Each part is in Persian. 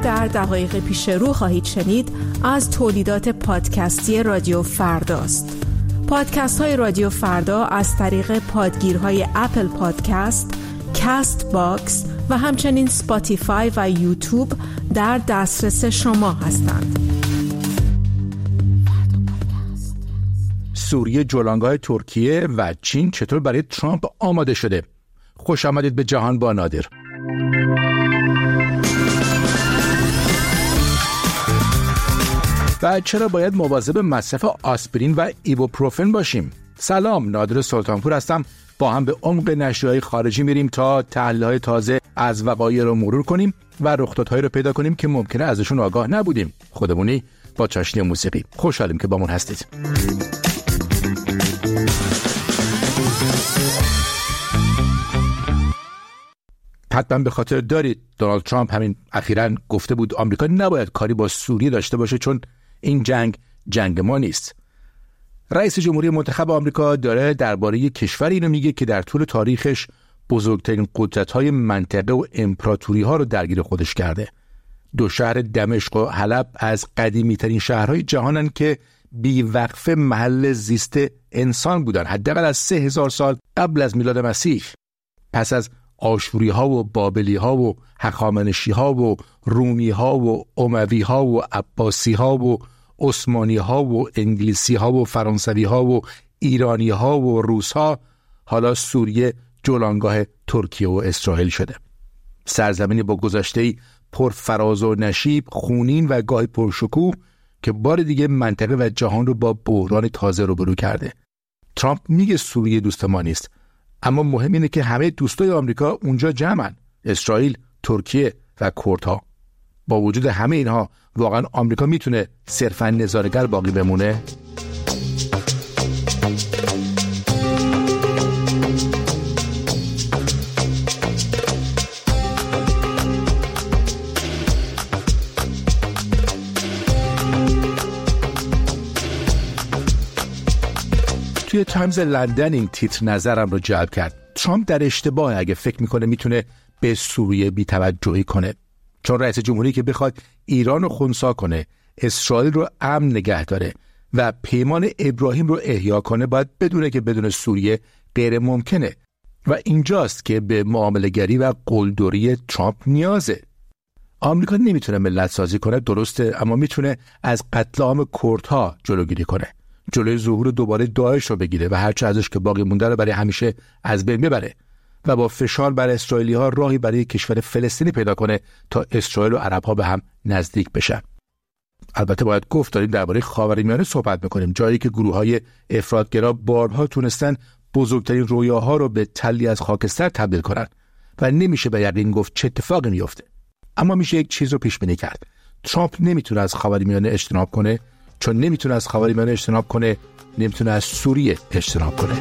در دقایق پیش رو خواهید شنید از تولیدات پادکستی رادیو فرداست. پادکست های رادیو فردا از طریق پادگیرهای اپل پادکست، کاست باکس و همچنین سپاتیفای و یوتیوب در دسترس شما هستند. سوریه جولانگاه ترکیه و چین چطور برای ترامپ آماده شده؟ خوش آمدید به جهان با نادر. و چرا باید مواظب مصرف آسپرین و ایبوپروفن باشیم؟ سلام، نادر سلطانپور هستم. با هم به عمق نشریه‌های خارجی میریم تا تحلیل‌های تازه از وقایع رو مرور کنیم و رخدادهایی رو پیدا کنیم که ممکنه ازشون آگاه نبودیم. خودمونی با چاشنی موسیقی. خوشحالیم که با من هستید. حتما به خاطر دارید دونالد ترامپ همین اخیراً گفته بود آمریکا نباید کاری با سوریه داشته باشه چون این جنگ ما نیست. رئیس جمهوری منتخب آمریکا داره درباره کشوری اینو میگه که در طول تاریخش بزرگترین قدرت‌های منطقه و امپراتوری‌ها رو درگیر خودش کرده. دو شهر دمشق و حلب از قدیمی‌ترین شهرهای جهانن که بی‌وقفه محل زیست انسان بودن، حداقل از 3000 سال قبل از میلاد مسیح. پس از آشوری‌ها و بابلی‌ها و هخامنشی‌ها و رومی‌ها و اموی‌ها و عباسی‌ها و عثمانی‌ها و انگلیسی‌ها و فرانسوی‌ها و ایرانی‌ها و روس‌ها، حالا سوریه جولانگاه ترکیه و اسرائیل شده. سرزمینی با گذشته‌ای پر فراز و نشیب، خونین و گاهی پرشکوه که بار دیگه منطقه و جهان رو با بحران تازه روبرو کرده. ترامپ میگه سوریه دوست ما نیست، اما مهم اینه که همه دوستای آمریکا اونجا جمعن: اسرائیل، ترکیه و کردها. با وجود همه اینها واقعا آمریکا میتونه صرفاً نظاره‌گر باقی بمونه؟ توی تایمز لندن این تیتر نظرم رو جلب کرد. ترامپ در اشتباه اگه فکر میکنه میتونه به سوریه بی‌توجهی کنه، چون رئیس جمهوری که بخواد ایران رو خنثی کنه، اسرائیل رو امن نگه داره و پیمان ابراهیم رو احیا کنه، باید بدونه که بدون سوریه غیر ممکنه و اینجاست که به معامله‌گری و قلدری ترامپ نیازه. آمریکا نمیتونه ملت سازی کنه، درسته، اما میتونه از قتل عام کردها جلوگیری کنه، جلوی ظهور دوباره داعش رو بگیره و هرچه ازش که باقی مونده رو برای همیشه از بین ببره و با فشار بر اسرائیلی‌ها راهی برای کشور فلسطینی پیدا کنه تا اسرائیل و عرب‌ها به هم نزدیک بشن. البته باید گفت داریم درباره خاورمیانه صحبت می‌کنیم، جایی که گروه‌های افراط‌گرا بارها تونستن بزرگترین رویاها رو به تلی از خاکستر تبدیل کنن و نمیشه به یقین گفت چه اتفاقی میفته. اما میشه یک چیز رو پیش بینی کرد: ترامپ نمیتونه از خاورمیانه اجتناب کنه، چون نمیتونه از خاورمیانه اجتناب کنه، نمیتونه از سوریه اجتناب کنه.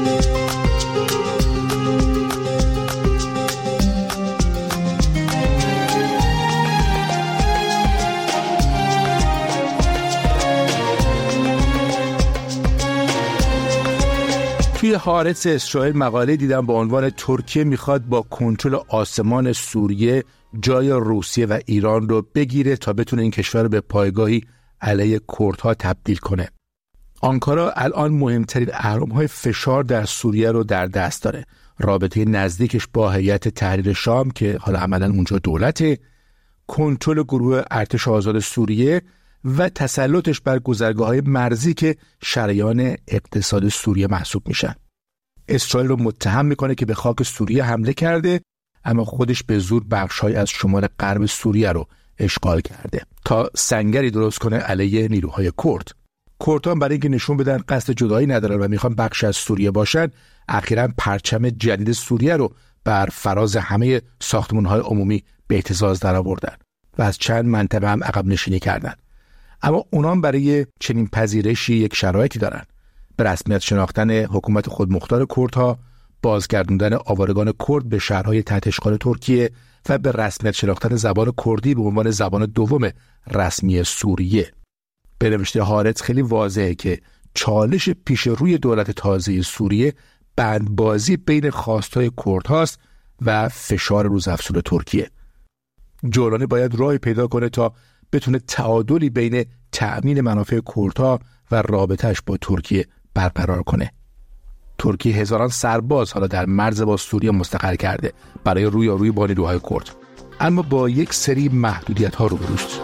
توی هارتس اسرائیل مقاله دیدم با عنوان ترکیه میخواد با کنترل آسمان سوریه جای روسیه و ایران رو بگیره تا بتونه این کشور رو به پایگاهی علیه کردها تبدیل کنه. آنکارا الان مهمترین اهرم‌های فشار در سوریه رو در دست داره: رابطه نزدیکش با هیئت تحریر شام که حالا عملاً اونجا دولته، کنترل گروه ارتش آزاد سوریه و تسلطش بر گذرگاه‌های مرزی که شریان اقتصاد سوریه محسوب میشن. اسرائیل رو متهم میکنه که به خاک سوریه حمله کرده، اما خودش به زور بخش‌های از شمال غرب سوریه رو اشغال کرده تا سنگری درست کنه علیه نیروهای کرد. کردها برای اینکه نشون بدن قصد جدایی ندارن و میخوان بخش از سوریه باشن، اخیراً پرچم جدید سوریه رو بر فراز همه ساختمان‌های عمومی به اهتزاز درآوردن و از چند منطقه هم عقب نشینی کردن. اما اونام برای چنین پذیرشی یک شرایطی دارن: به رسمیت شناختن حکومت خودمختار کردها، بازگردوندن آوارگان کرد به شهرهای تحت اشغال ترکیه و به رسمیت شناختن زبان کردی به عنوان زبان دوم رسمی سوریه. به نوشته هارتس خیلی واضحه که چالش پیش روی دولت تازه سوریه بندبازی بین خواستهای کردهاست و فشار روزافزون ترکیه. جولانی باید راهی پیدا کنه تا بتونه تعادلی بین تأمین منافع کردها و رابطه‌اش با ترکیه برقرار کنه. ترکیه هزاران سرباز حالا در مرز با سوریه مستقر کرده برای رویارویی با نیروهای کرد، اما با یک سری محدودیت‌ها روبروست.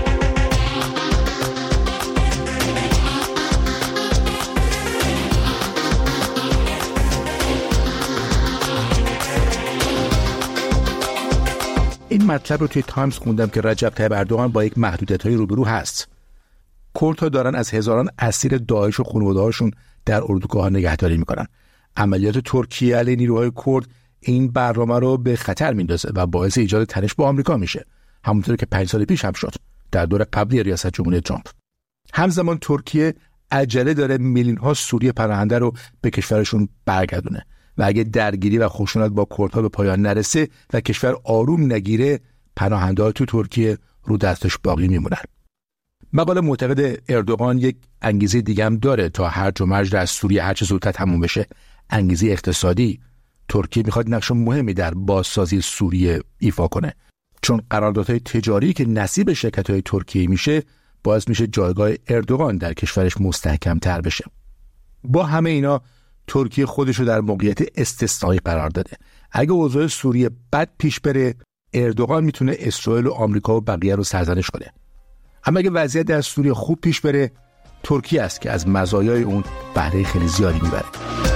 این مطلب رو توی تایمز خوندم که رجب طیب اردوغان با یک محدودیت‌های روبرو هست. کردها دارن از هزاران اسیر داعش و خانواده‌هاشون در اردوگاه‌ها نگهداری میکنن. عملیات ترکیه علیه نیروهای کرد این برنامه رو به خطر میندازه و باعث ایجاد تنش با آمریکا میشه، همونطور که 5 سال پیش هم شد در دور قبلی ریاست جمهوری ترامپ. همزمان ترکیه عجله داره میلیون‌ها سوری پناهنده رو به کشورشون برگردونه و اگه درگیری و خشونت با کردها به پایان نرسه و کشور آروم نگیره، پناهنده‌ها تو ترکیه رو دستش باقی میمونن. مقاله معتقد اردوغان یک انگیزه دیگه هم داره تا هرج و مرج در سوریه هرچه زودتر تموم بشه، انگیزه اقتصادی. ترکیه میخواد نقش مهمی در بازسازی سوریه ایفا کنه، چون قراردادهای تجاری که نصیب شرکت‌های ترکیه میشه باعث میشه جایگاه اردوغان در کشورش مستحکم‌تر بشه. با همه اینا ترکیه خودش رو در موقعیت استثنایی قرار داده. اگه اوضاع سوریه بد پیش بره، اردوغان میتونه اسرائیل و آمریکا و بقیه رو سرزنش کنه. اما اگه وضعیت در سوریه خوب پیش بره، ترکیه است که از مزایای اون بهره خیلی زیادی میبره.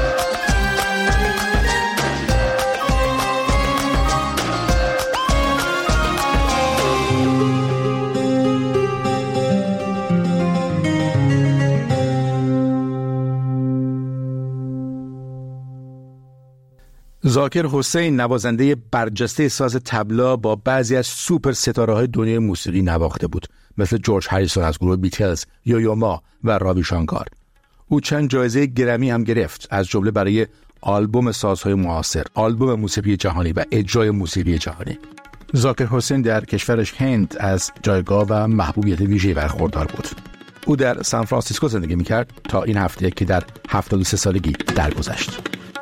ذاکر حسین، نوازنده برجسته ساز طبلا، با بعضی از سوپر ستاره‌های دنیای موسیقی نواخته بود، مثل جورج هریسون از گروه بیتلز، یویو ما و راوی شانکار. او چند جایزه گرمی هم گرفت، از جمله برای آلبوم سازهای معاصر، آلبوم موسیقی جهانی و اجرای موسیقی جهانی. ذاکر حسین در کشورش هند از جایگاه و محبوبیت ویژه‌ای برخوردار بود. او در سان فرانسیسکو زندگی می‌کرد تا این هفته که در 73 سالگی درگذشت.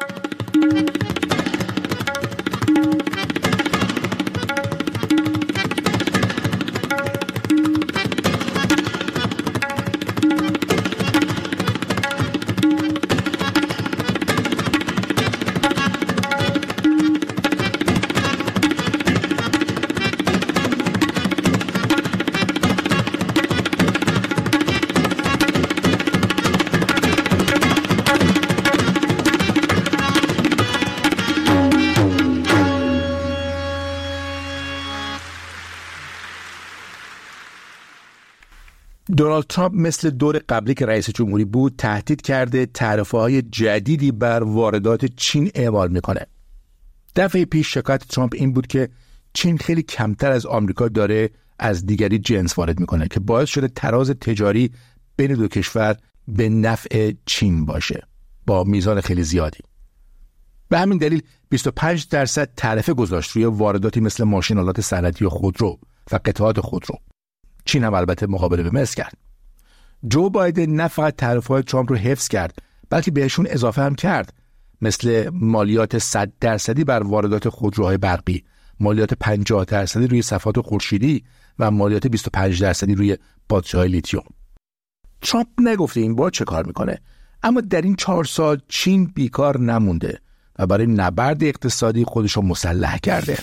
دونالد ترامپ مثل دور قبلی که رئیس جمهوری بود تهدید کرده تعرفه‌های جدیدی بر واردات چین اعمال میکنه. دفعه پیش شکایت ترامپ این بود که چین خیلی کمتر از آمریکا داره از دیگری جنس وارد میکنه که باعث شده تراز تجاری بین دو کشور به نفع چین باشه با میزان خیلی زیادی. به همین دلیل 25% تعرفه گذاشت روی وارداتی مثل ماشین‌آلات صنعتی و خودرو و قطعات خودرو. چین هم البته مقابله به مثل کرد. جو بایدن نه فقط تعرفه‌های ترامپ رو حفظ کرد، بلکه بهشون اضافه هم کرد، مثل مالیات 100% بر واردات خودروهای برقی، مالیات 50% روی صفحات خورشیدی و مالیات 25% روی باتری‌های لیتیوم. ترامپ نگفته این بار چه کار میکنه، اما در این 4 سال چین بیکار نمونده و برای نبرد اقتصادی خودش رو مسلح کرده.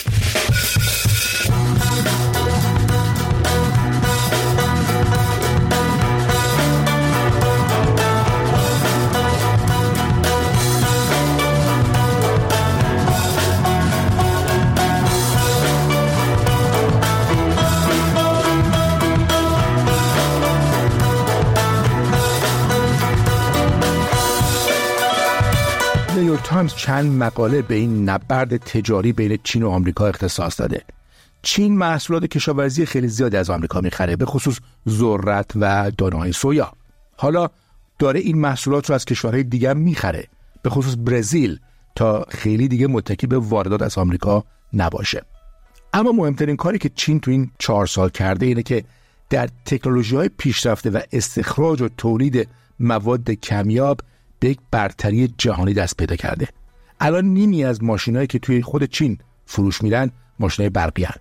نیویورک تایمز چند مقاله به این نبرد تجاری بین چین و آمریکا اختصاص داده. چین محصولات کشاورزی خیلی زیادی از آمریکا میخره، به خصوص ذرت و دانه‌های سویا. حالا داره این محصولات رو از کشورهای دیگه میخره، به خصوص برزیل، تا خیلی دیگه متکی به واردات از آمریکا نباشه. اما مهمترین کاری که چین تو این 4 سال کرده اینه که در تکنولوژی‌های پیشرفته و استخراج و تولید مواد کمیاب به یک برتری جهانی دست پیدا کرده. الان نیمی از ماشینایی که توی خود چین فروش میرن ماشینای برقی هستند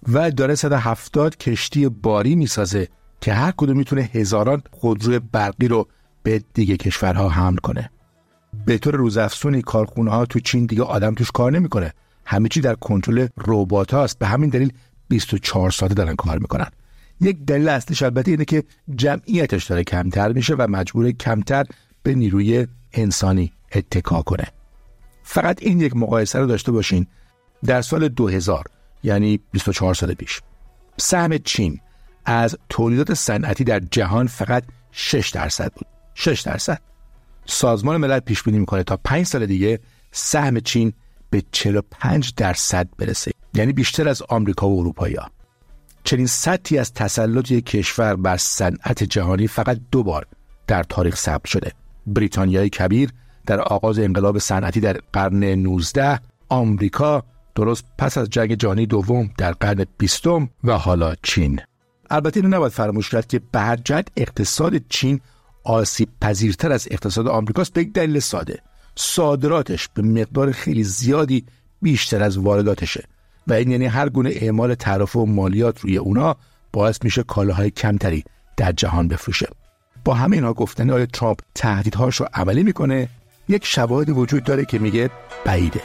و داره 170 کشتی باری میسازه که هر کدوم میتونه هزاران خودروی برقی رو به دیگه کشورها حمل کنه. به طور روزافزونی کارخونه‌ها تو چین دیگه آدم توش کار نمیکنه. همه چی در کنترل ربات‌هاست. به همین دلیل 24 ساعته دارن کار میکنن. یک دلیل اصلیش البته اینه که جمعیتش داره کمتر میشه و مجبور کمتر به نیروی انسانی اتکا کنه. فقط این یک مقایسه رو داشته باشین. در سال 2000 یعنی 24 سال پیش سهم چین از تولیدات صنعتی در جهان فقط 6% بود. 6%. سازمان ملل پیش بینی میکنه تا 5 سال دیگه سهم چین به 45% برسه. یعنی بیشتر از آمریکا و اروپایی‌ها. چنین سطحی از تسلط یک کشور بر صنعت جهانی فقط 2 بار در تاریخ ثبت شده. بریتانیای کبیر در آغاز انقلاب صنعتی در قرن 19، آمریکا درست پس از جنگ جهانی دوم در قرن 20 و حالا چین. البته اینو نباید فراموش کرد که به هر جهت اقتصاد چین آسیب پذیرتر از اقتصاد آمریکاست به یک دلیل ساده. صادراتش به مقدار خیلی زیادی بیشتر از وارداتشه و این یعنی هر گونه اعمال تعرفه و مالیات روی اونا باعث میشه کالاهای کمتری در جهان بفروشه. با همه اینها گفتن آیا ترامپ تهدیدهاش رو عملی میکنه؟ یک شواهد وجود داره که میگه بعیده.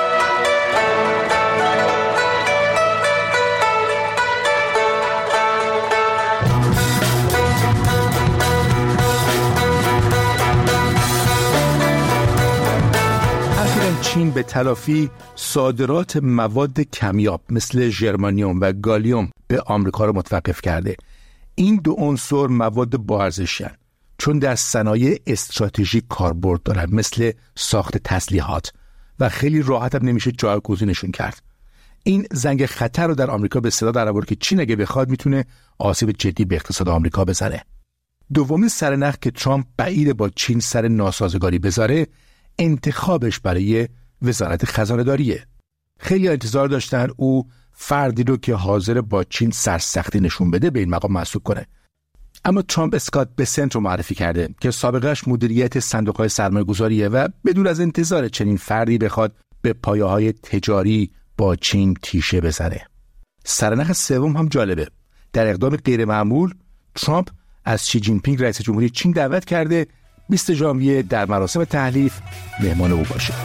چین به تلافی صادرات مواد کمیاب مثل ژرمانیوم و گالیوم به آمریکا رو متوقف کرده. این دو عنصر مواد با ارزشن چون در صنایع استراتژیک کاربرد دارن مثل ساخت تسلیحات و خیلی راحت هم نمیشه جایگزینشون کرد. این زنگ خطر رو در آمریکا به صدا در آورد که چین اگه بخواد میتونه آسیب جدی به اقتصاد آمریکا بزنه. دومین سرنخ که ترامپ بعید با چین سر ناسازگاری بذاره انتخابش برای وزارت خزانه‌داریه. خیلی انتظار داشتن او فردی رو که حاضر با چین سرسختی نشون بده به این مقام منصوب کنه. اما ترامپ اسکات بسنت رو معرفی کرده که سابقهش مدیریت صندوق‌های سرمایه‌گذاریه و بدون از انتظار چنین فردی بخواد به پایه‌های تجاری با چین تیشه بزنه. سرنخ سوم هم جالبه. در اقدام غیرمعمول ترامپ از شی جین پینگ رئیس جمهوری چین دعوت کرده 20 ژانویه در مراسم تحلیف مهمان او باشه.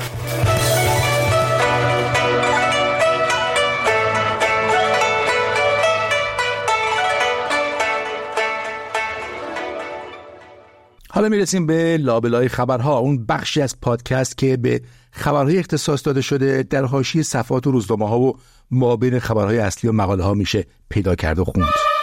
حالا میرسیم به لابلای خبرها، اون بخشی از پادکست که به خبرهای اختصاص داده شده در حاشیه صفحات و روزنامه‌ها و مابین خبرهای اصلی و مقاله‌ها میشه پیدا کرد و خوند.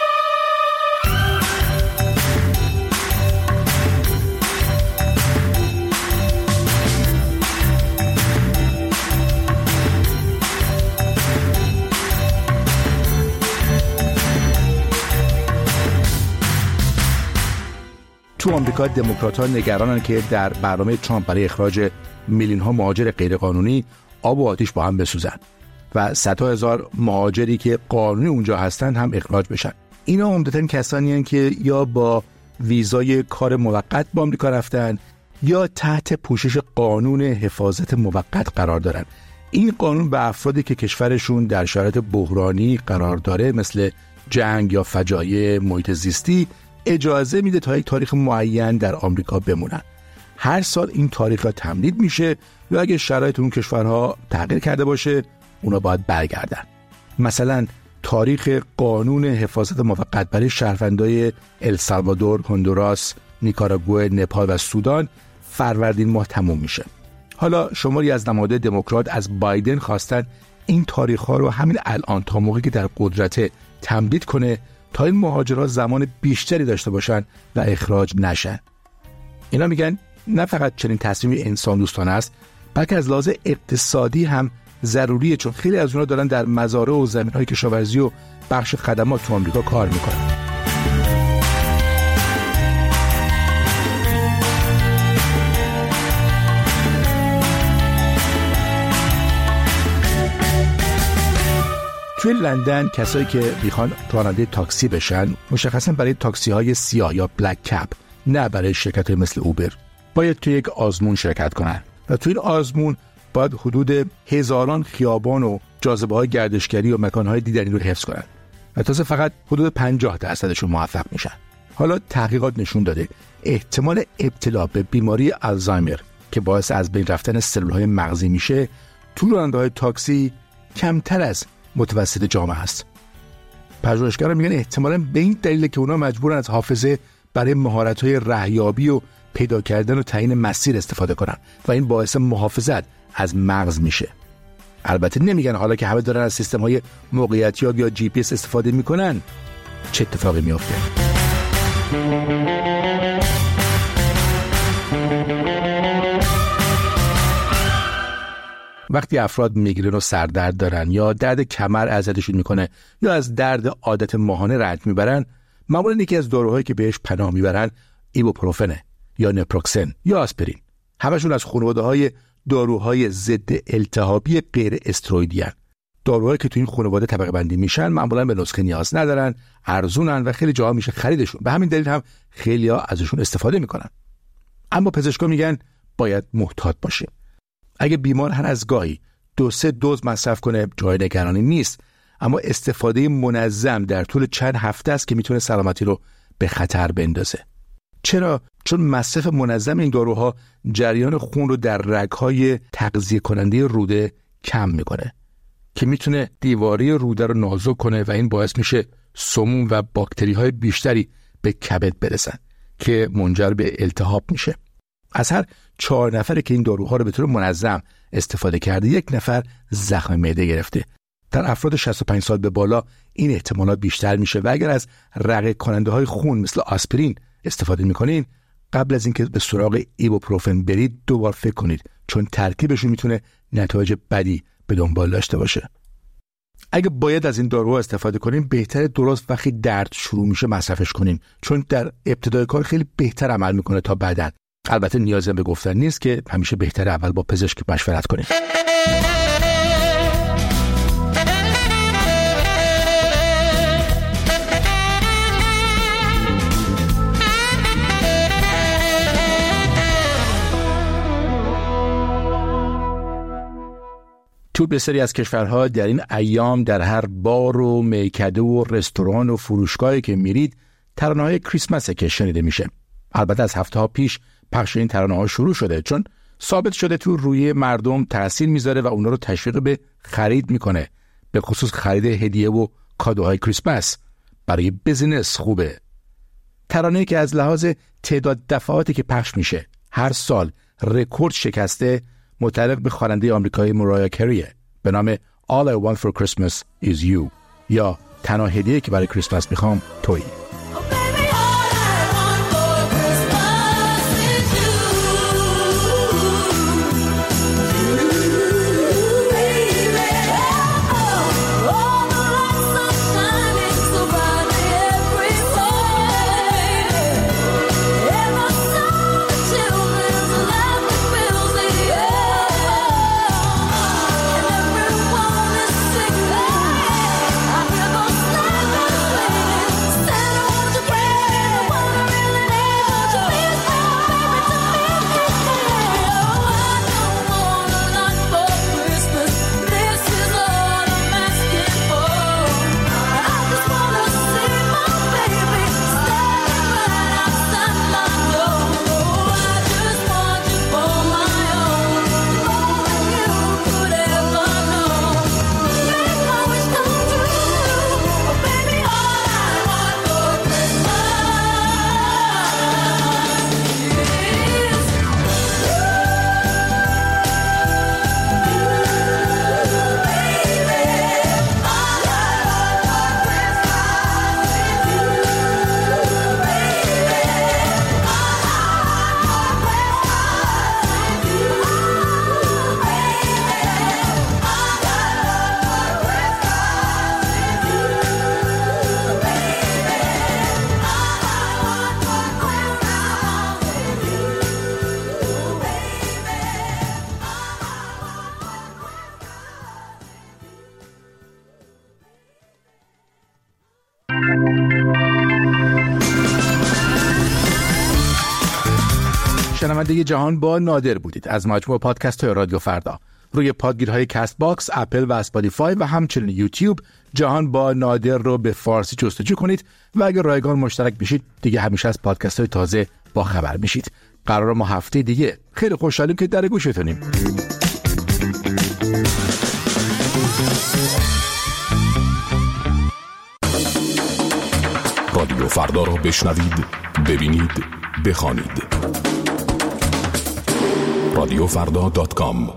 تو آمریکا دموکرات‌ها نگرانن که در برنامه ترامپ برای اخراج میلیون‌ها مهاجر غیرقانونی آب و آتش با هم بسوزن و صدها هزار مهاجری که قانونی اونجا هستن هم اخراج بشن. اینا عمدتاً کسانی هستند که یا با ویزای کار موقت به آمریکا رفتن یا تحت پوشش قانون حفاظت موقت قرار دارن. این قانون به افرادی که کشورشون در شرایط بحرانی قرار داره مثل جنگ یا فجایع محیط زیستی اجازه میده تا یک تاریخ معین در آمریکا بمونن. هر سال این تاریخ تمدید میشه و اگه شرایط اون کشورها تغییر کرده باشه اونا باید برگردن. مثلا تاریخ قانون حفاظت موقت برای شهروندای السالوادور، هندوراس، نیکاراگوئه، نپال و سودان فروردین ماه تموم میشه. حالا شماری از نماینده دموکرات از بایدن خواستن این تاریخ‌ها رو همین الان تا موقعی که در قدرت تمدید کنه تا این مهاجرها زمان بیشتری داشته باشن و اخراج نشن. اینا میگن نه فقط چنین تصمیمی انسان دوستانه است بلکه از لحاظ اقتصادی هم ضروریه، چون خیلی از اونا دارن در مزارع و زمین‌های کشاورزی و بخش خدمات تو آمریکا کار میکنن. توی لندن کسایی که میخوان راننده تاکسی بشن مشخصا برای تاکسی های سیاه یا بلک کپ، نه برای شرکت مثل اوبر، باید توی یک آزمون شرکت کنن و توی این آزمون باید حدود هزاران خیابان و جاذبه‌های گردشگری و مکان‌های دیدنی رو حفظ کنن و تازه فقط حدود 50%شون موفق میشن. حالا تحقیقات نشون داده احتمال ابتلا به بیماری آلزایمر که باعث از بین رفتن سلول‌های مغزی میشه تو راننده‌های تاکسی کمتر از متوسط جامعه است. پژوهشگران میگن احتمالاً به این دلیل که اونا مجبورن از حافظه برای مهارت‌های رهیابی و پیدا کردن و تعیین مسیر استفاده کنن و این باعث محافظت از مغز میشه. البته نمیگن حالا که همه دارن از سیستم‌های موقعیتیاب یا GPS استفاده میکنن چه اتفاقی میفته. وقتی افراد میگرن و سردرد دارن یا درد کمر اذیتشون میکنه یا از درد عادت ماهانه رنج میبرن، معمولا یکی از داروهایی که بهش پناه میبرن ایبوپروفنه یا نپروکسن یا آسپرین. همشون از خانواده‌های داروهای ضد التهابی غیر استروئیدی هستند. داروهایی که تو این خانواده طبقه بندی میشن معمولا به نسخه نیاز ندارن، ارزونن و خیلی جاها میشه خریدشون. به همین دلیل هم خیلی‌ها ازشون استفاده میکنن. اما پزشکا میگن باید محتاط باشیم. اگه بیمار هر از گاهی 2-3 دوز مصرف کنه جای نگرانی نیست، اما استفاده منظم در طول چند هفته است که میتونه سلامتی رو به خطر بندازه. چرا؟ چون مصرف منظم این داروها جریان خون رو در رگ‌های تغذیه کننده روده کم میکنه که میتونه دیواره روده رو نازک کنه و این باعث میشه سموم و باکتری‌های بیشتری به کبد برسن که منجر به التهاب میشه. از هر 4 نفر که این داروها رو به طور منظم استفاده کرده 1 نفر زخم معده گرفته. در افراد 65 سال به بالا این احتمالات بیشتر میشه و اگر از رقیق کننده های خون مثل آسپرین استفاده میکنین قبل از اینکه به سراغ ایبوپروفن برید 2 بار فکر کنید، چون ترکیبشون میتونه نتایج بدی به دنبال داشته باشه. اگه باید از این داروها استفاده کنیم بهتره درست وقتی درد شروع میشه مصرفش کنیم، چون در ابتدای کار خیلی بهتر عمل میکنه تا بعداً. البته نیازی به گفتن نیست که همیشه بهتره اول با پزشک مشورت کنیم. تو بسیاری از کشورها در این ایام در هر بار و میکده و رستوران و فروشگاهی که میرید ترانه‌های کریسمسه که شنیده میشه. البته از هفته‌ها پیش پخش این ترانه‌ها شروع شده، چون ثابت شده تو روی مردم تاثیر میذاره و اونا رو تشویق به خرید میکنه، به خصوص خرید هدیه و کادوهای کریسمس. برای بزنس خوبه. ترانه‌ای که از لحاظ تعداد دفعاتی که پخش میشه هر سال رکورد شکسته متعلق به خواننده آمریکایی مرایا کریه به نام All I Want for Christmas is You، یا تنها هدیه‌ای که برای کریسمس میخوام تویی. شنونده جهان با نادر بودید از مجموعه پادکست های رادیو فردا. روی پادگیرهای کست باکس، اپل و اسپاتیفای و همچنین یوتیوب جهان با نادر رو به فارسی جستجو کنید و اگر رایگان مشترک بشید دیگه همیشه از پادکست های تازه با خبر میشید. قرار ما هفته دیگه خیلی خوشحالیم که در گوشتونیم. رادیو فردا رو بشنوید، ببینید، بخوانید. radiofrda.com.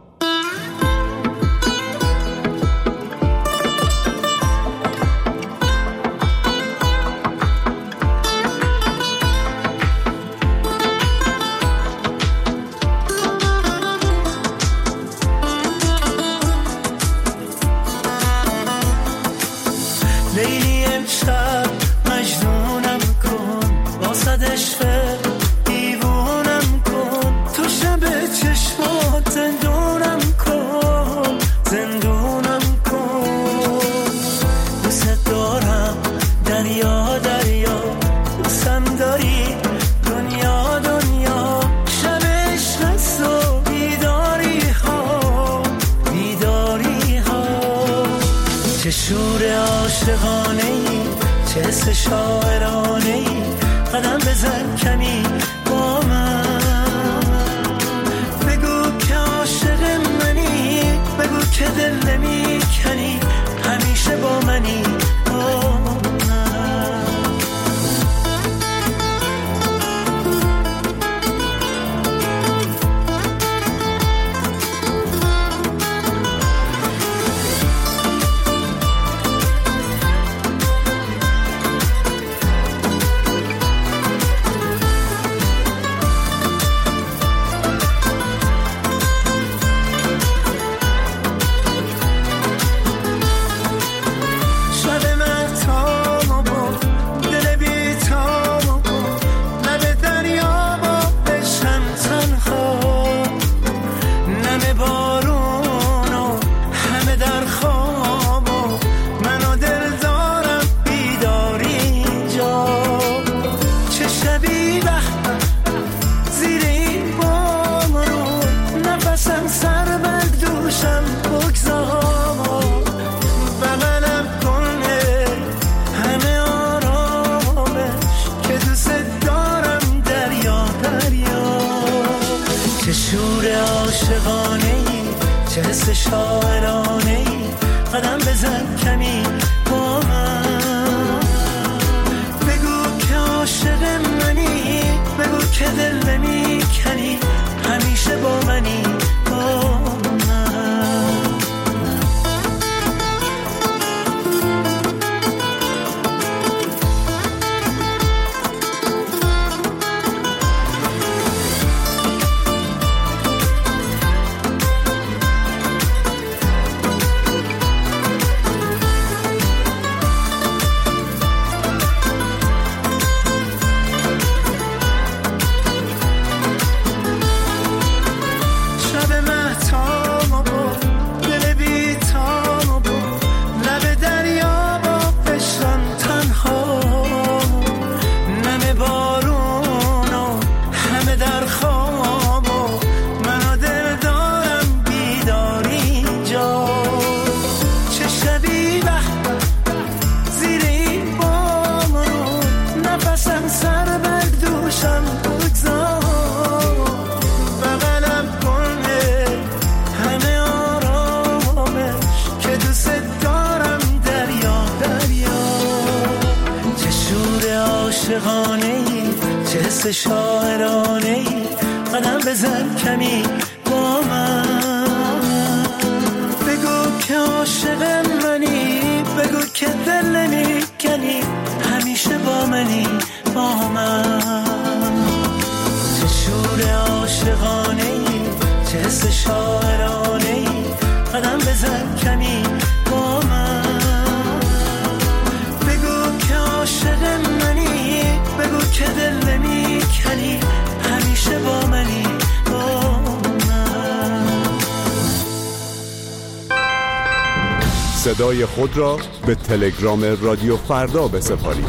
صدای خود را به تلگرام رادیو فردا بسپارید.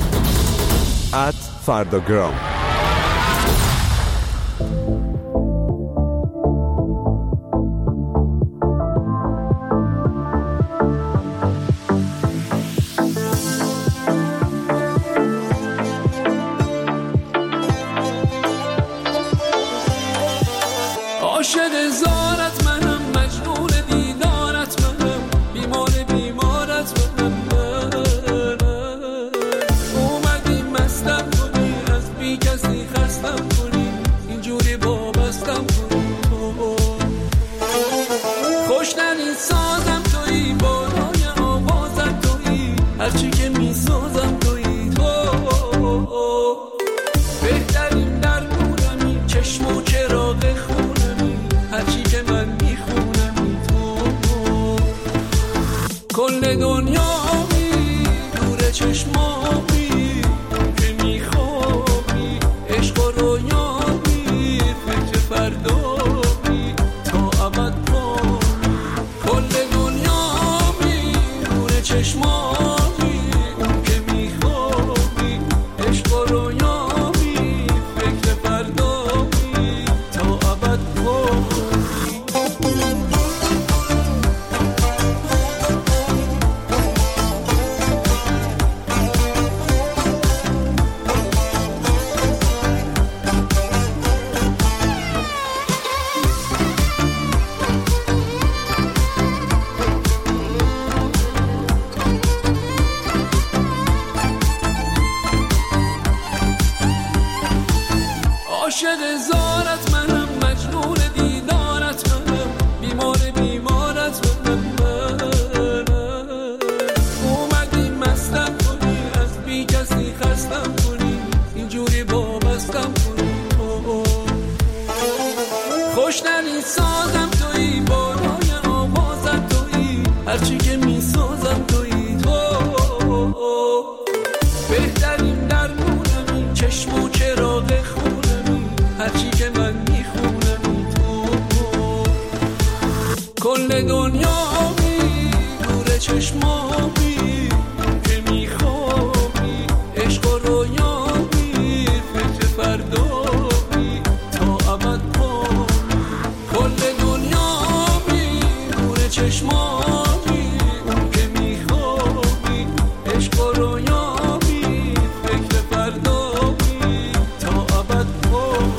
@فرداگرام. چشم و چراغ خونمی، هرچی که من میخونمی تو کل دنیامی، دور چشمامی که میخوابی، عشق و رویامی، فکر فردامی تا ابد پامی. کل دنیامی، دور چشمامی که میخوابی، عشق و رویامی، فکر فردامی تا ابد پامی. عاشق زارت منم، مجنون دیدارت منم، بیمارت منم. اومدی مستم کنی، از بی کسی خستم کنی، اینجوری وابستم کنی. خوشنلی سازم تویی، بالای آوازم تویی، هرچی که میسازم تویی تو. بهترین درمونمی، چشم و چراغ خونمی، هرچی که من میخونمی تو کل دنیامی، دور چشمامی که میخوابی، عشق و رویامی، فکر فردامی تا ابد پامی. کل دنیامی، دور چشمامی که میخوابی، عشق و رویامی، فکر فردامی تا ابد پامی.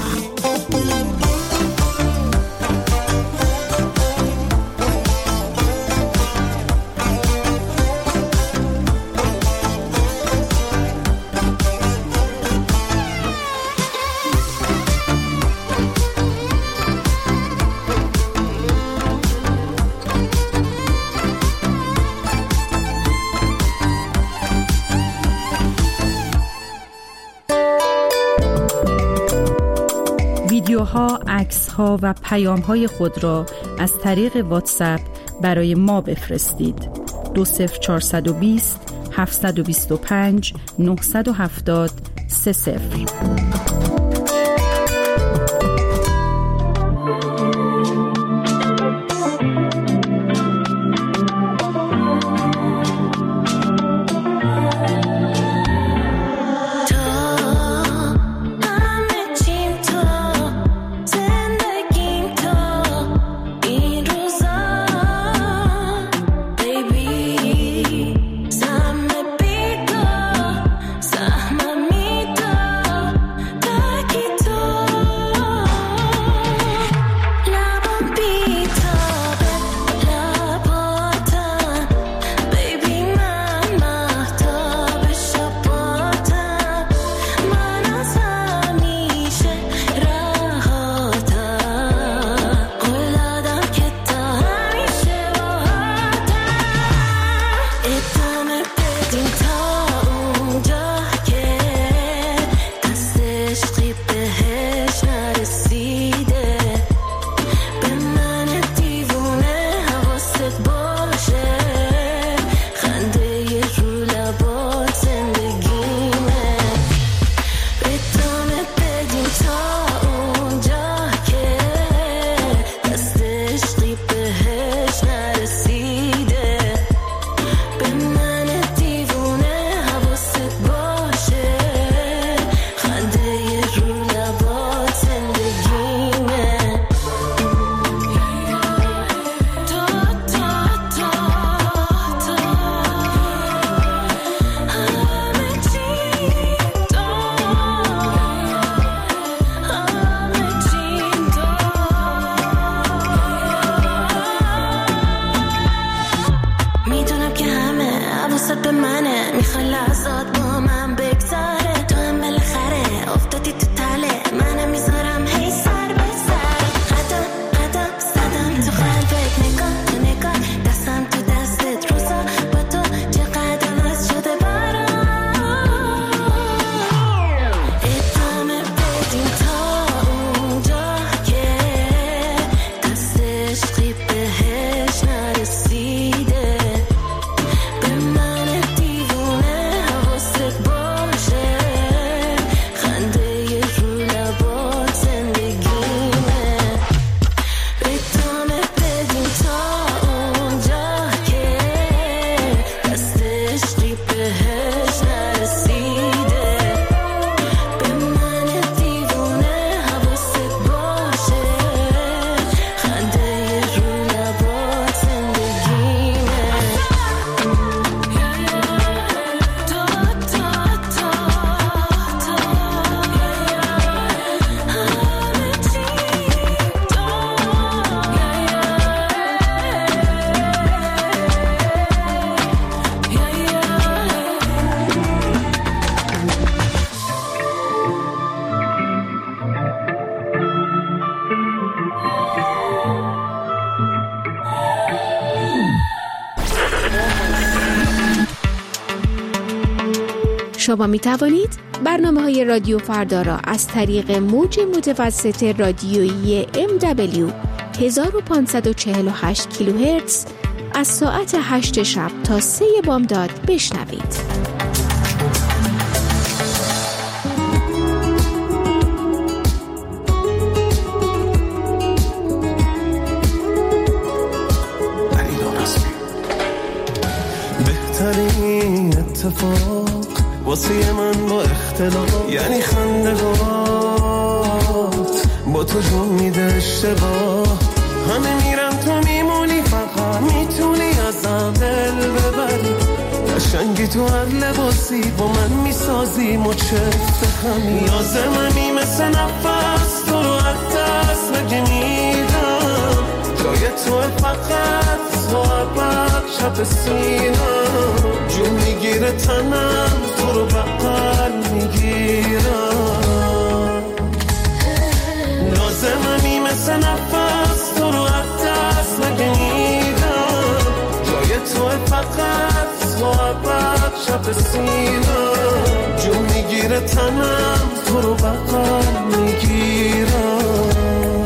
ویدیوها، عکس‌ها و پیام‌های خود را از طریق واتساپ برای ما بفرستید. 20420 725 970 30. شما می توانید برنامه‌های رادیو فردا را از طریق موج متوسط رادیویی MW 1548 کیلوهرتز از ساعت 8 شب تا 3 بامداد بشنوید. بهترین اتفاق واسه من با اختلاف یعنی خنده‌هات با تو جون میده اشتباه، همه میرن تو میمونی، فقط میتونی ازم دل ببری، قشنگی تو هر لباسی با من میسازی مچفت همین، لازممی مثل نفس تو رو از دست نگیمیدم، جای تو فقط صحبت شب سینم، جون میگیره تنم تو رو بغل میگیرم، لازممی مثل نفس تو رو از دست نگیمیدم، جای تو فقط صحبت شب سینم، جون میگیره تنم تو رو بغل میگیرم.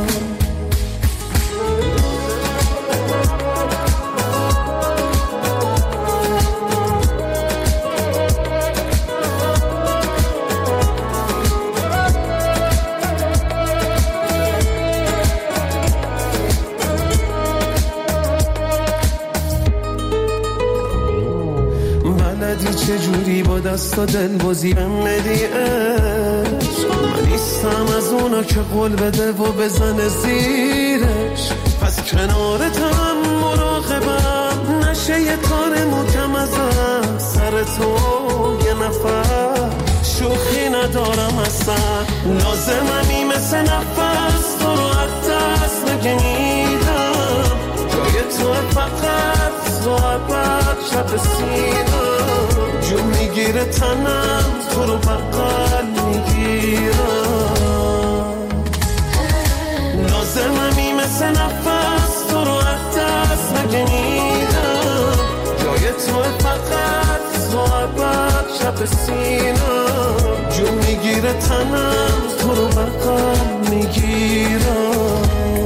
چجوری با دست و دل بازی بمدی عشق، من نیستم از اونا که قول بده و بزنه زیرش، پس کنارتم مراقبم نشه یه کار محکم ازم، سر تو یه نفر شوخی ندارم اصلا، لازممی مثل نفس تو رو از دست نگیمیدم، جای تو فقط صحبت شب سینم، جون میگیره تنم تو رو بغل میگیرم، لازممی مثل نفس تو رو از دست نگیمیدم، جای تو فقط صحبت شب سینم، جون میگیره تنم تو رو بغل میگیرم.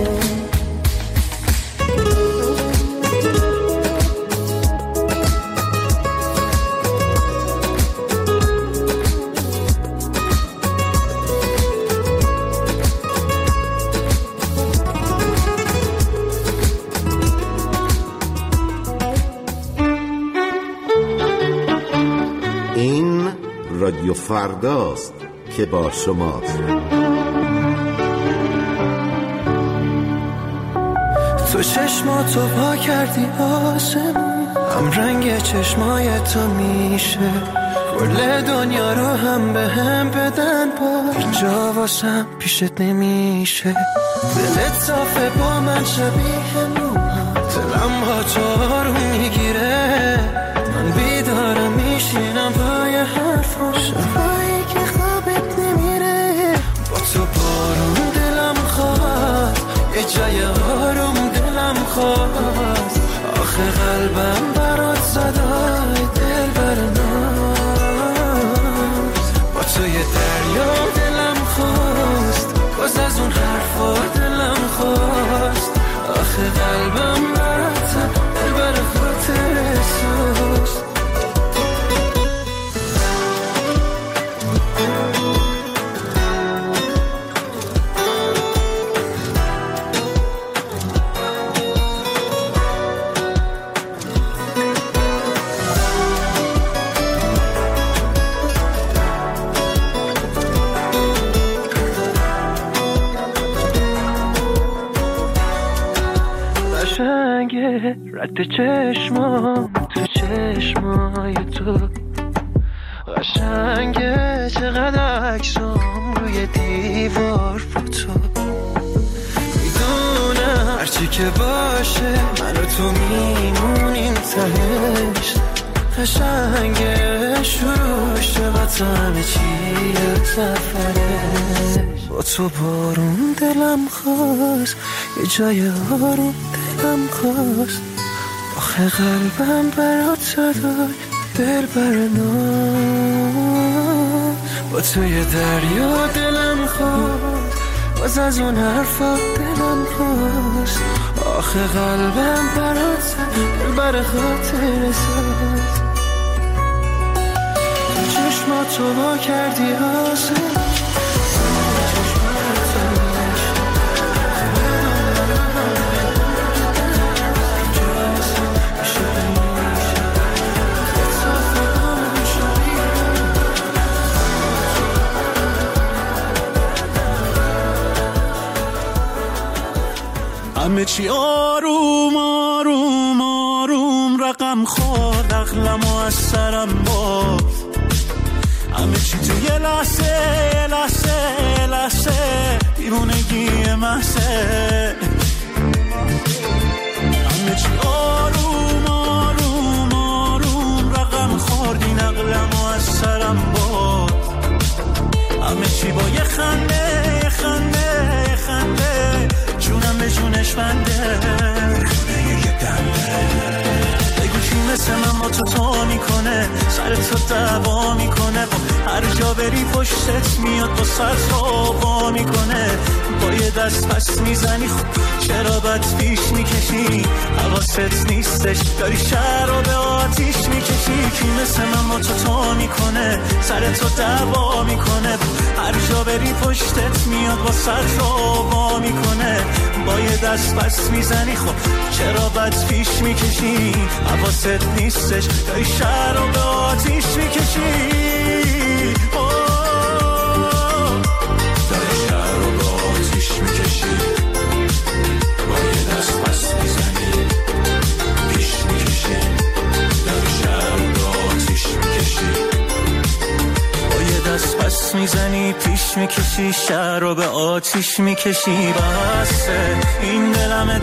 رادیو فرداست که با شماست. تو چشماتو پا کردی آسمون، هم رنگ چشمای تو میشه کل دنیا رو هم به هم بدن، با اینجا واسم پیشت نمیشه، دلت صافه با من شبیه موها، دلم با تو آروم میگیره، من بیدارم میشینم پای حرفم، شبایی که خوابت نمیره، با تو بارون دلم خواست، یه جای آروم دلم خواست، آخه قلبم برات صدای دل برناست، با تو یه دریا دلم خواست، باز از اون حرفا دلم خواست، آخه قلبم برات دل بر خاطر سوست. رد چشمام تو چشمای تو قشنگه، چقدر عکسام روی دیوار فوتو، میدونم هرچی که باشه من و تو میمونیم تهش، قشنگه شروع شد همه چی سفره، با تو بارون دلم خواست، یه جای آروم دلم خواست، آخه قلبم برات صدای دل برناست. با توی دریا دلم خواست، باز از اون حرفا دلم خواست. آخه قلبم برات دل بر خاطر ساز. چشماتو وا کردی آسمون، همه چی آروم آروم آروم رقم خورد، عقلمو از سرم برد. همه چی تو یه لحظه دیوونگی محضه. همه چی آروم آروم آروم رقم خورد، این عقلمو از سرم برد. همه چی با یه خنده جونم به جونش بنده. بگو کی مثل من با تو میکنه، سر تو دعوا میکنه، هر جا بری پشتت میاد با سر تو با میکنه. با یه دست پس میزنی خب چرا بد پیش میکشی، حواست نیستش داری شهر رو به آتیش میکشی. کی مثل من با تو میکنه، سر تو دعوا میکنه، هر جا بری پشتت میاد با سر تو با میکنه. با یه دست پس میزنی خب چرا بد پیش میکشی، حواست نیستش داری شهر رو به آتیش میکشی. داری شهر رو به آتیش میکشی. با یه دست پس میزنی پیش میکشی، داری شهر رو به آتیش میکشی. با یه دست پس میزنی پیش میکشی، شهر رو به آتیش میکشی. بسه این دلم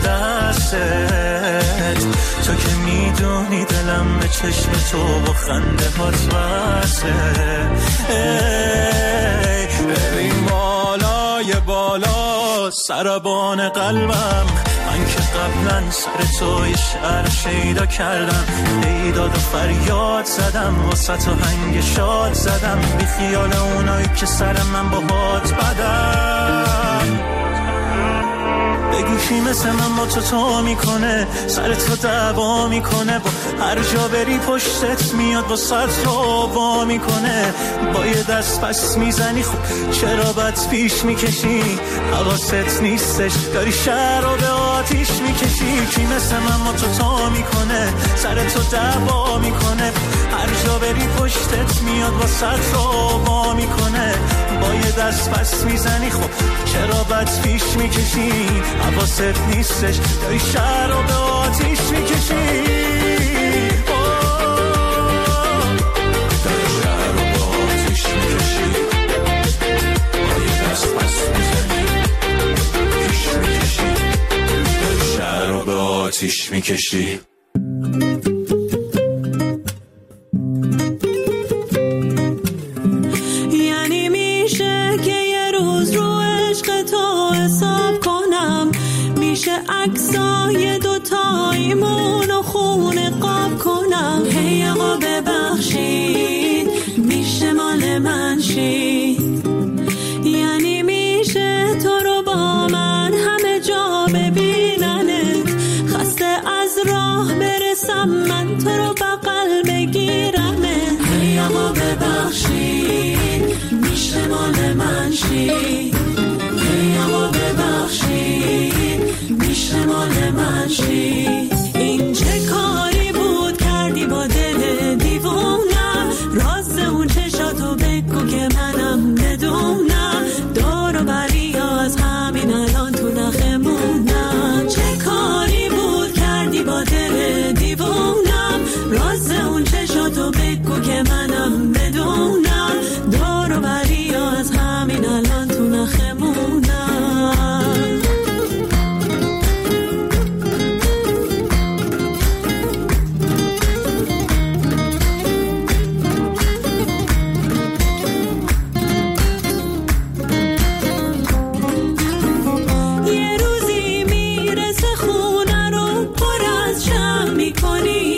دستت، تو که میدونی دلم به چشم تو با خنده هات بسه. ببین بالای بالا سربان قلبم، من که قبلا سر تو یه شعر شیدا کردم، ایداد و فریاد زدم، واسه تو هنگ شاد زدم، بی خیال اونایی که سر من با هات بدم. بگو کی مثل من با تو میکنه، سر تو دعوا میکنه، با هر جا بری پشتت میاد با سر تو وا میکنه. با یه دست پس میزنی خب چرا بد پیش میکشی، حواست نیستش داری شهر رو به آتیش میکشی. کی مثل من با تو میکنه، سر تو دعوا میکنه، هر جا بری پشتت میاد با سر تو وا میکنه. با یه دست پس میزنی خب چرا بد پیش میکشی، حواست نیستش داری شهر رو به آتیش میکشی. داری شهر رو به آتیش میکشی. با یه دست پس میزنی پیش میکشی، داری شهر رو به آتیش میکشی. یعنی میشه که یه روز رو عشق تو حساب کنم، میشه عکسای دوتاییمونو خونه قاب کنم. هی آقا ببخشید میشه مال من شید، یعنی میشه تو رو با من همه جا ببیننت، خسته از راه برسم من تو رو بغل بگیرمت. هی آقا ببخشید میشه مال من شید، هی آقا ببخشید میشه مال من شید. این چه کاری بود کردی با دل دیوونم، راز اون چشاتو بگو که منم بدونم، دور و بری از همین الان تو نخمونم. چه کاری بود کردی با دل دیوونم، راز اون چشاتو بگو که منم بدونم، دور و بری از همین الان تو نخمونم.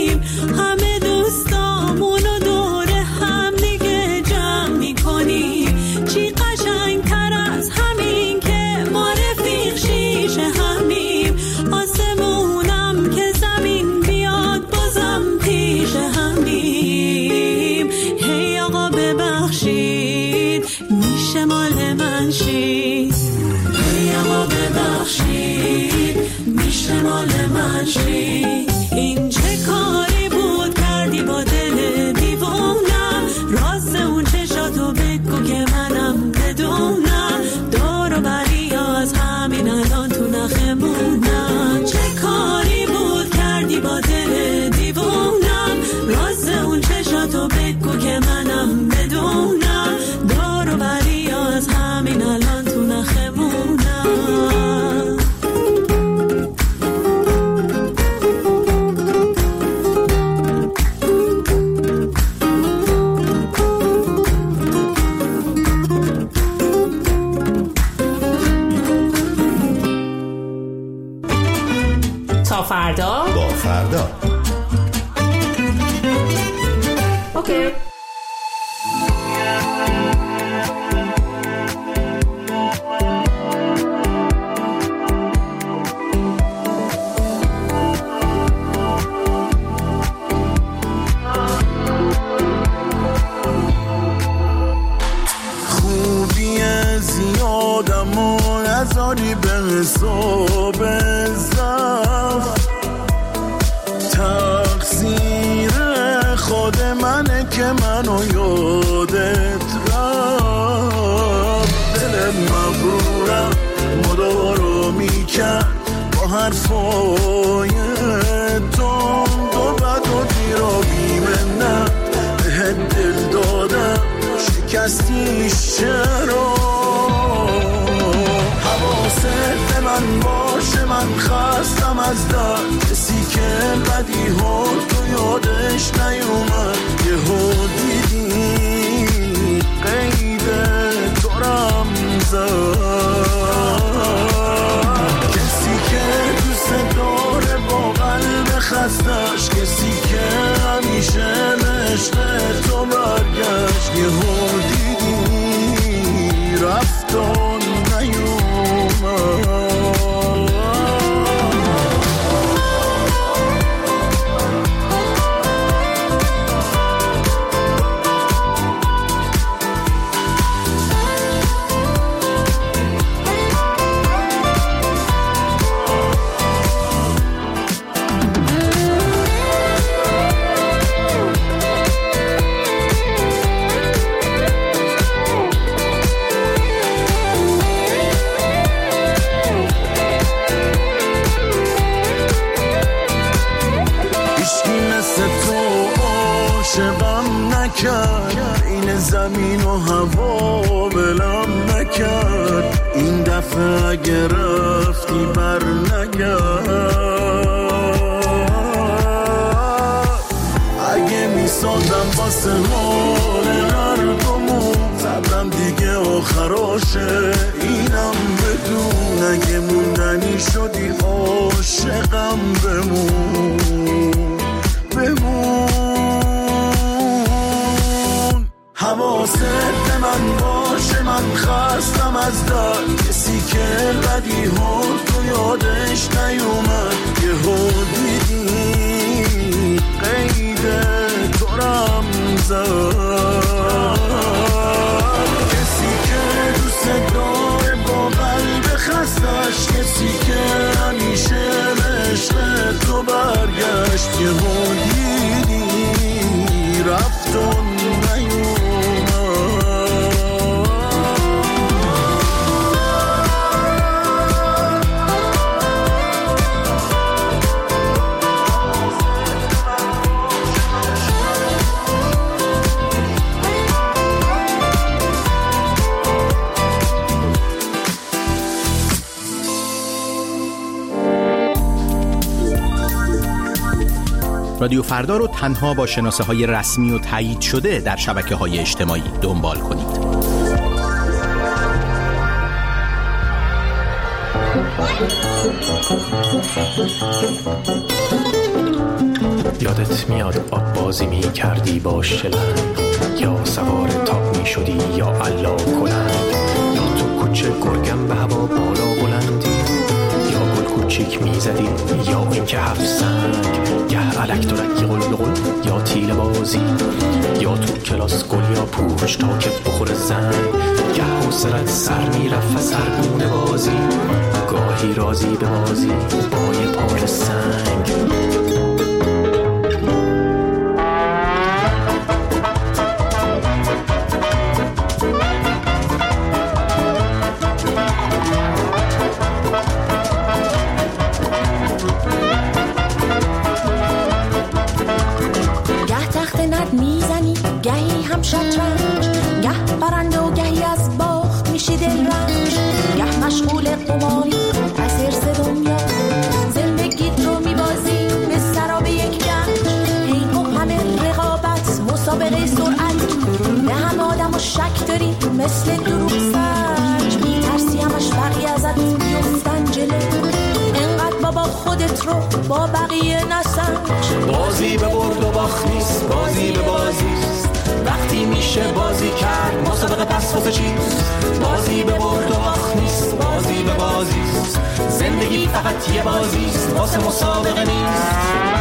همه دوستامونو دور هم دیگه جمع میکنیم، مال من شید، اما ببخشید میشه مال من شید. این چه کاری بود کردی با دل دیوونم، راست اون چشاتو بگو که منم بدونم، دور و بری از همین الان تو نخمونم. چه کاری بود کردی با دل دیوونم، راست اون چشاتو بگو که منم بدونم، دور و بری از همین الان تو نخمونم. تا فردا با فردا. اوکی. خوبی زیادم و نذاری به حساب زفت، تقصیر خود منه که منو یادت رفت. دل مغرورم مدارو میکرد با حرفای تند و بد و دیر و بیمنت، بهت دل دادم شکستیش چرا؟ حواست من باشه من خستم از درد، کسی که بدی ها تو یادش نیومد، یه ها دیدی قید تو رمزد، کسی که دوست داره با قلب خستش، کسی که همیشه نشته تو برگشت، یه ها دیدی رفتان نیومد. این زمین و هوا بلم نکرد، این دفعه اگه رفتی بر نگرد، اگه میسازم واسه حال هر دومون، صبرم دیگه آخراشه اینم بدون، اگه موندنی شدی عاشقم بمون. حواست به من باشه من خستم از درد، کسی که بدی ها تو یادش نیومد، یه ها دیدی قید تو رمزد، کسی که دوست داره با قلب خستش، کسی که همیشه عشق تو برگشت، یه ها دیدی رفتن نیومد. رادیو فردا رو تنها با شناسه‌های رسمی و تایید شده در شبکه‌های اجتماعی دنبال کنید. یادت میاد آب بازی می کردی با شلنگ، یا سوار تاپ می شدی یا علا کلند، یا تو کوچه گرگم به هوا بالا بلندی، یا گل کوچیک می زدی یا اینکه هفت سنگ، گه علک درکی قلقل یا تیل بازی، یا تو کلاس گل یا پوش تا که بخور زنگ، گه حوصلت سر میرفت سرگونه بازی، گاهی رازی به بازی با یه پار سنگ. گه تخت ند میزنی گهی هم شطرنج، گه برنده و گهی از باخت میشی دل رنج، گه مشغول قماری از حرص دنیا، زندگیت رو میبازی به سراب یک گنج. هی و همه رقابت مسابقه سرعت، به همه آدم و شک داری مثل دروغ سنج، میترسی همش بقیه ازت بیفتن جلو، انقدر بابا خودت رو با بقیه نسنج. بازی به برد و باخت نیست، بازی به بازیست، وقتی میشه بازی کرد مسابقه پس واسه چیست؟ بازی به برد و باخت نیست، بازی به بازیست، زندگی فقط یه بازیست واسه مسابقه نیست.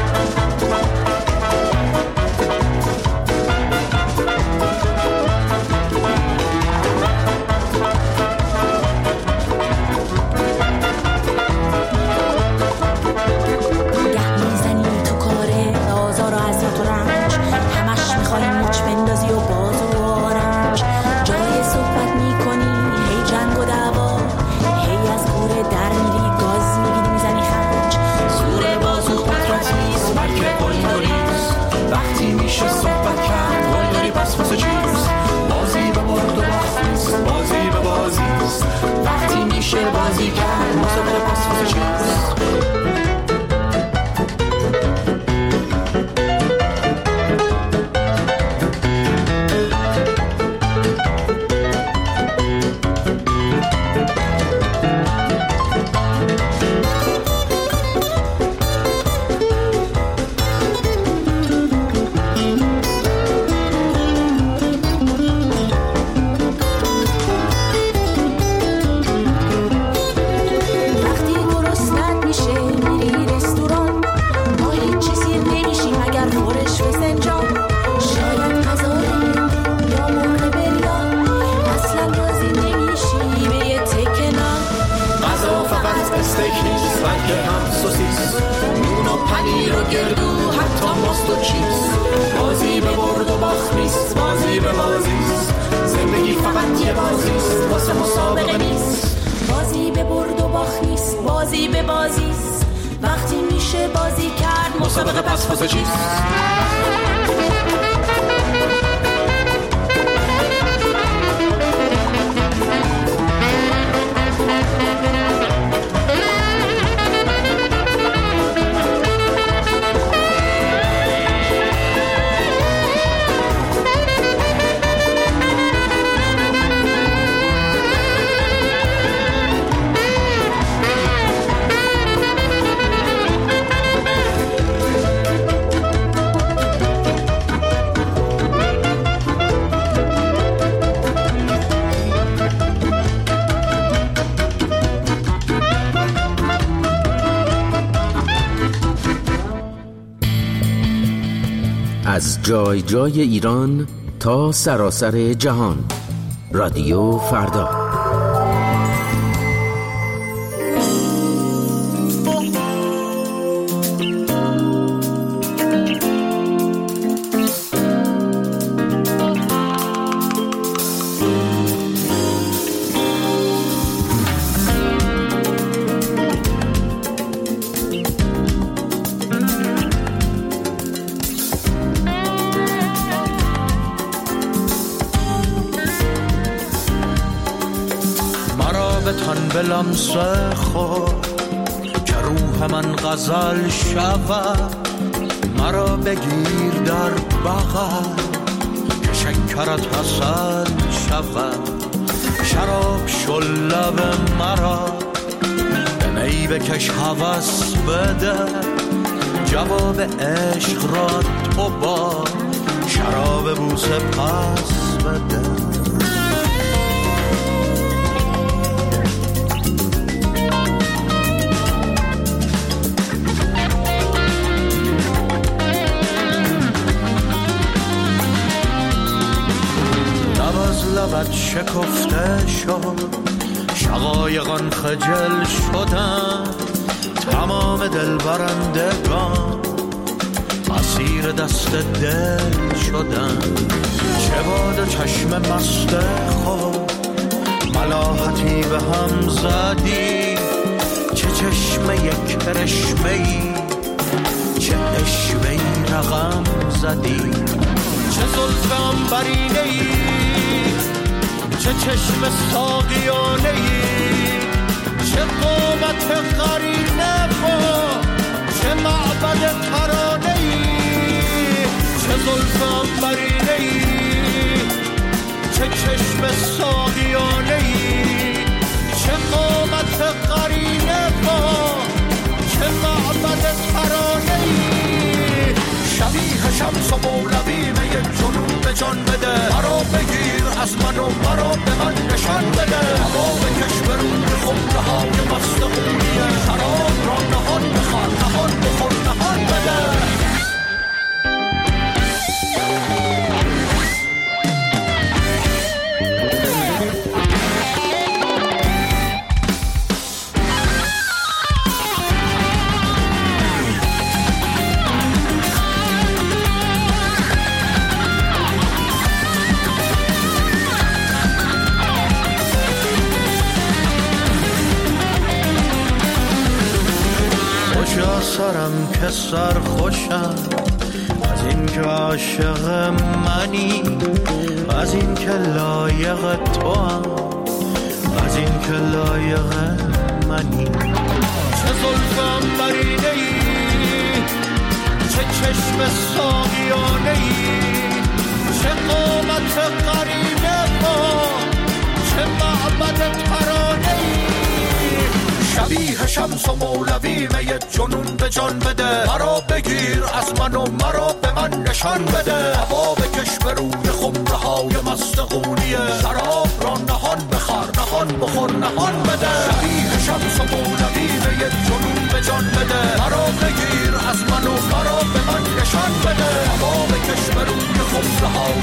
بازی کرد مسابقه پس واسه چیست؟ بازی به برد و باخت نیست، بازی به بازیست، زندگی فقط یه بازیست واسه مسابقه نیست. بازی به برد و باخت نیست، بازی به بازیست، وقتی میشه بازی کرد مسابقه پس واسه چیست؟ از جای جای ایران تا سراسر جهان، رادیو فردا. به لمس خود که روح من غزل شود، مرا بگیر در بغل که شکرت حسن شود. شراب شل لب مرا به می بکش هوس بده، جواب عشق را تو با شراب بوسه پس بده. لبت شکفته شد، عاشقان خجل شدن، تمام دل برندگان اسیر دست دل شدن. چه باد چشم مست خود ملاحتی به هم زدی، چه چشم یک کرشمه‌ای، چه اشوه‌ای رقم زدی. چه زلف عنبرینه‌ای، چه چشم ساقیانه‌ای، چه قامت قرینه با چه معبد ترانه‌ای. چه زلف عنبرینه‌ای، چه چشم ساقیانه‌ای، چه قامت قرینه با چه معبد ترانه‌ای. شبیه شمس و مولویمه یک جنون به جان بده، مرا بگیر از من و مرا به من نشان بده. هوا بکش به روی خمره های مست خونیه، شراب را نهان بخور نهان بخور نهان بده. سرم که سر خوشم از این که عاشق منی، از این که لایق تو هم، از این که لایق منی. چه زلف عنبرینه‌ای، چه چشم ساقیانه‌ای، چه قامت قرینه با چه معبد ترانه‌ای. شبیه شمس و مولویمه یک جنون به جان بده، مرا بگیر از من و مرا به من نشان بده. هوا بکش به روی خمره های مست قونیه، شراب را نهان بخور نهان بخور نهان بده. شبیه شمس و مولویمه یک جنون به جان بده، مرا بگیر از من و مرا به من نشان بده. هوا بکش به روی خمره های